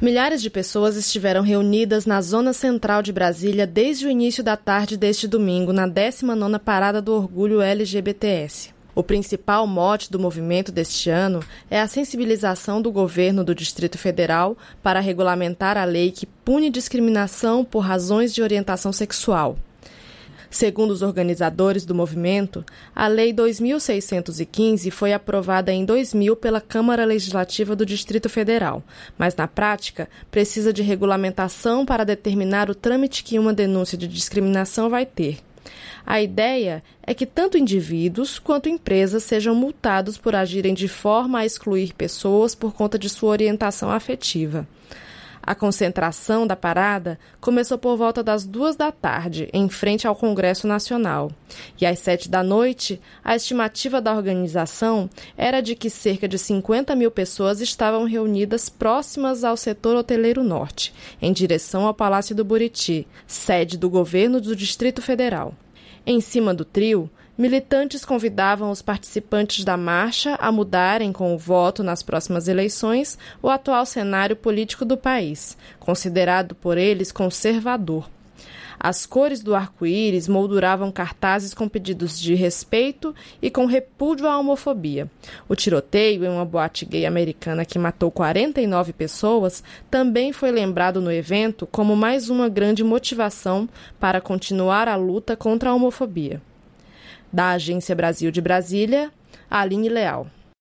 Milhares de pessoas estiveram reunidas na zona central de Brasília desde o início da tarde deste domingo, na 19ª Parada do Orgulho LGBTS. O principal mote do movimento deste ano é a sensibilização do governo do Distrito Federal para regulamentar a lei que pune discriminação por razões de orientação sexual. Segundo os organizadores do movimento, a Lei 2.615 foi aprovada em 2000 pela Câmara Legislativa do Distrito Federal, mas, na prática, precisa de regulamentação para determinar o trâmite que uma denúncia de discriminação vai ter. A ideia é que tanto indivíduos quanto empresas sejam multados por agirem de forma a excluir pessoas por conta de sua orientação afetiva. A concentração da parada começou por volta das 14h, em frente ao Congresso Nacional. E às 19h, a estimativa da organização era de que cerca de 50 mil pessoas estavam reunidas próximas ao setor hoteleiro norte, em direção ao Palácio do Buriti, sede do governo do Distrito Federal. Em cima do trio, militantes convidavam os participantes da marcha a mudarem com o voto nas próximas eleições o atual cenário político do país, considerado por eles conservador. As cores do arco-íris molduravam cartazes com pedidos de respeito e com repúdio à homofobia. O tiroteio em uma boate gay americana que matou 49 pessoas também foi lembrado no evento como mais uma grande motivação para continuar a luta contra a homofobia. Da Agência Brasil de Brasília, Aline Leal.